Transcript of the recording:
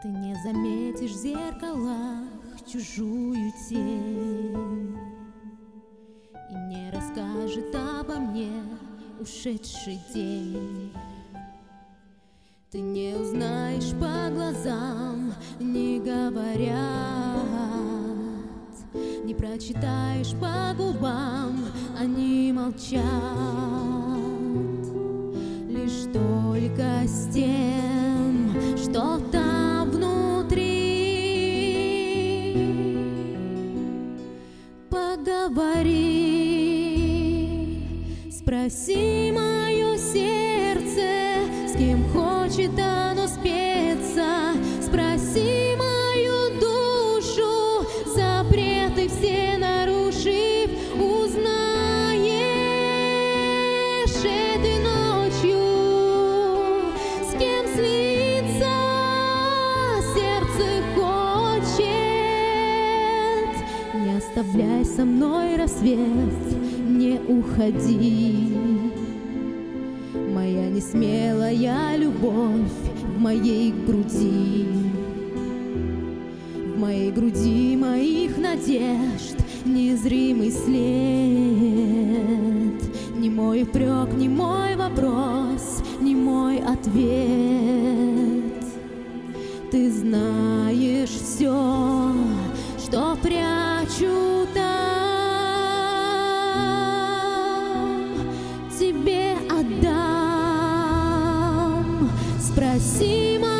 Ты не заметишь в зеркалах чужую тень и не расскажет обо мне ушедший день. Ты не узнаешь по глазам, не говорят, не прочитаешь по губам, они молчат. Лишь только с тем, что там внутри, поговори, спроси мое сердце, с кем хочет оно спеться, спроси мою душу, запреты все нарушив, узнаешь этой ночью, с кем слиться сердце хочет. Не оставляй со мной рассвет, не уходи, моя несмелая любовь в моей груди моих надежд незримый след. Ни мой упрек, ни мой вопрос, ни мой ответ. Ты знаешь все, что прячу там, тебе отдам. Спроси